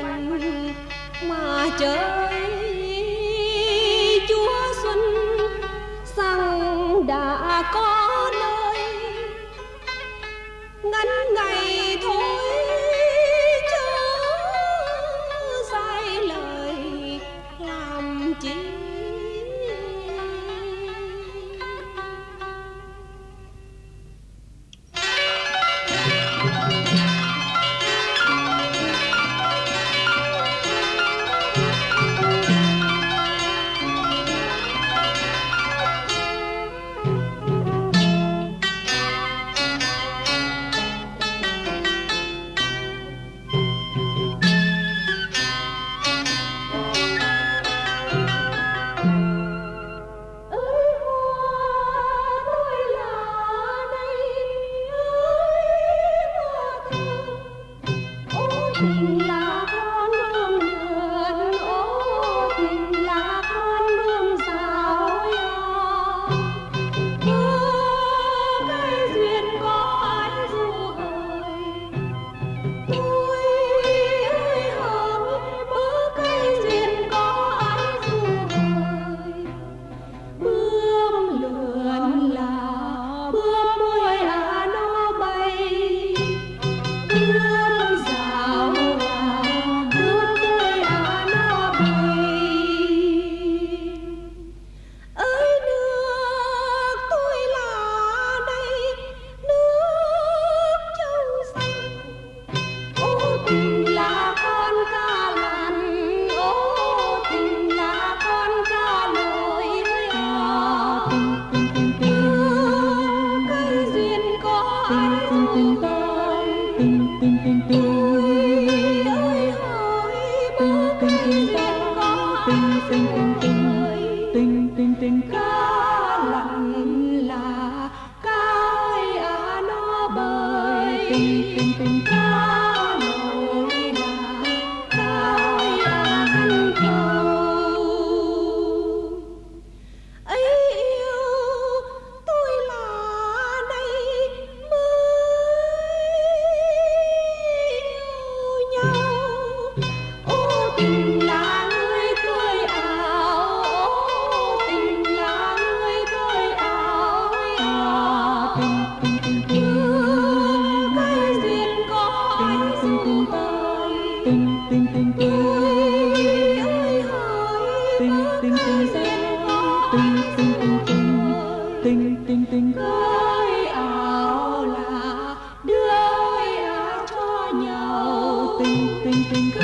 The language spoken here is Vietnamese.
thành mà chơi chúa xuân rằng đã có nơi ngắn ngày thôi chớ dài lời làm chi. Tình là con đường vườn, ô tình là con đường rào nhỏ. Bữa cây duyên có ai ru hời, tôi ơi hỡi bữa cây duyên có ai ru hời. Bướm lượn là bướm đuôi nó bay, bướm rào là bướm đuôi nó bay. Ơi nước tôi là đây, nước trong xanh. Ô tình là con ca lặn, ô tình là con ca lội à. Cây duyên có ai ru hời, tôi ơi hỡi bữa cây duyên có ai ru hời. Cá lặn là cá ơi nó bơi, cá nổi là cá ơi ăn thầu. Ấy yêu tôi là đây mới yêu nhau. Ô tình là người cười ảo, ô tình là người cười ảo à. Cây duyên có ai ru hời, tôi ơi hỡi bữa cây duyên có ai ru hời. Cười ảo là đưa ơi cho nhau.